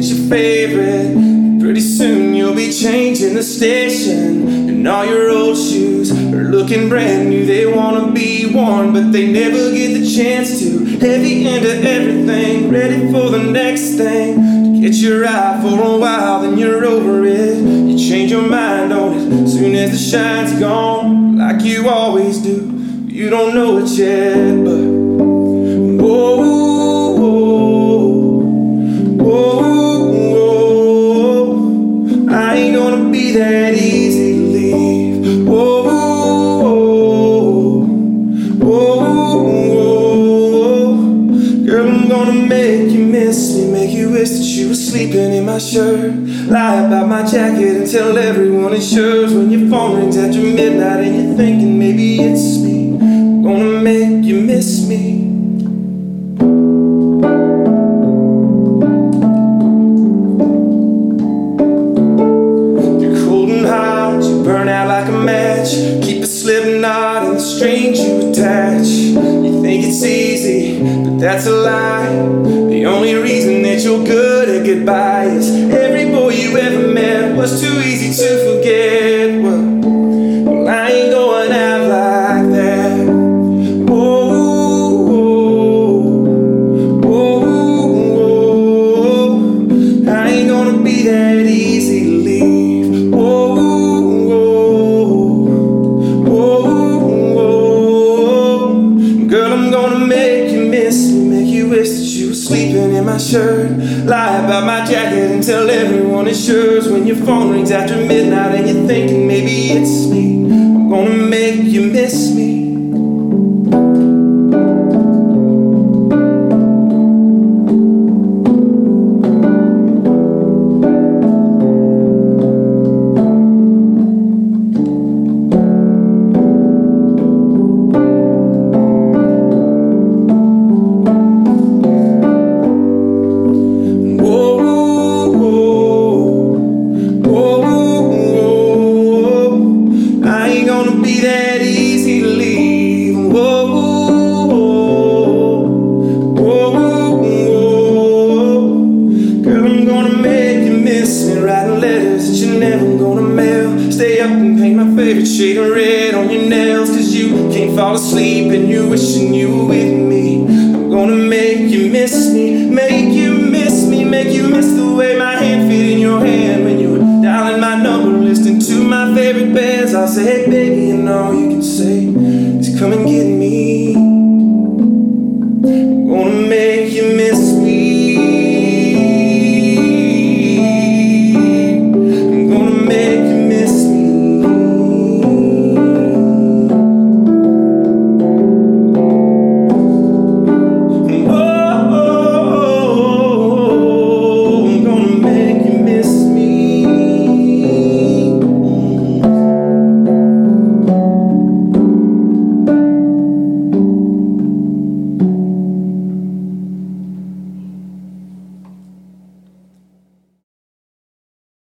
it's your favorite. Pretty soon you'll be changing the station, and all your old shoes are looking brand new. They wanna be worn, but they never get the chance to. Heavy into everything, ready for the next thing. To get your eye for a while, then you're over it. You change your mind on it soon as the shine's gone, like you always do. You don't know it yet, but whoa, whoa, whoa, I ain't gonna be that easy to leave. Whoa, whoa, whoa, girl, I'm gonna make you miss me, make you wish that you were sleeping in my shirt. Lie about my jacket and tell everyone it's yours. When your phone rings after midnight and you're thinking maybe it's me, I'm gonna make you miss me. Burn out like a match, keep a slip knot in the strings you attach. You think it's easy, but that's a lie. The only reason that you're good at goodbye is every boy you ever met was too easy to forget. Well, I ain't going out like that. Whoa, whoa, whoa, I ain't gonna be that easy to leave. Whoa, sleeping in my shirt. Lie about my jacket and tell everyone it's yours. When your phone rings after midnight and you're thinking maybe it's me, I'm gonna make you miss me. Be that easy to leave. Whoa, whoa, whoa, girl, I'm gonna make you miss me. Writing letters that you're never gonna mail. Stay up and paint my favorite shade of red on your nails, cause you can't fall asleep and you're wishing you were with me. I'm gonna make you miss me, make you miss me, make you miss the way my hand fit in your hand when you were dialing my number, listening to my favorite bands. I'll say, hey baby, and all you can say is come and get me.